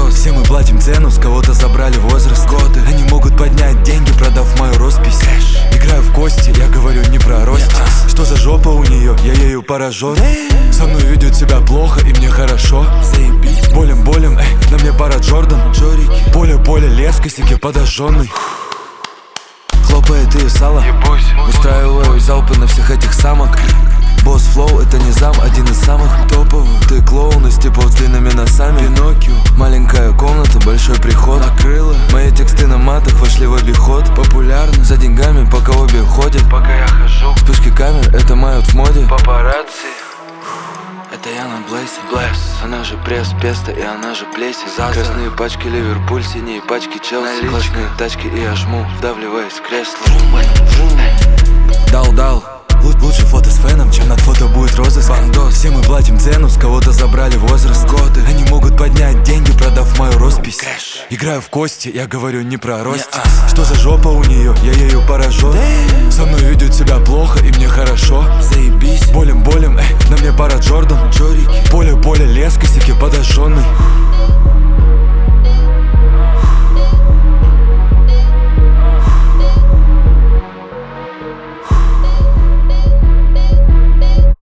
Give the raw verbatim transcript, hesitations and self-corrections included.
бандос. Все мы платим цену, с кого-то забрали возраст, годы. Они могут поднять деньги, продав мою роспись. Кэш. Играю в кости, я говорю не про ростик. yeah. Что за жопа у нее, я ею поражен. Damn. Со мной ведет себя плохо и мне хорошо. Заебись. Болем, болем, эй, на мне пара Джордан. Джорики. Поле, поле, лес, косяки подожженный. Хлопает ее сало. Ебусь. Устраиваю залпы на всех этих самок. Босс флоу, это не зам, один из самых топовых. Ты клоун из типов с длинными носами. Пиноккио. Маленькая комната, большой приход. Накрыло. Мои тексты на матах вошли в обиход. Популярны, за деньгами пока обе ходят. Пока я хожу. Вспышки камер, это майот в моде. Папарацци. Это я на Блэйсе. Блэс. Она же пресс, песто и она же плеси. Заза. Красные пачки Ливерпуль, синие пачки Челси. Классные тачки и я жму, вдавливаясь в кресло. Дал-дал. Лучше фото с феном, чем над фото будет розыск. Бандос. Все мы платим цену, с кого-то забрали возраст, годы. Они могут поднять деньги, продав мою роспись. Кэш. Играю в кости, я говорю не про ростик. yeah. Что за жопа у нее, я ею поражен. Damn. Со мной ведет себя плохо и мне хорошо. Заебись.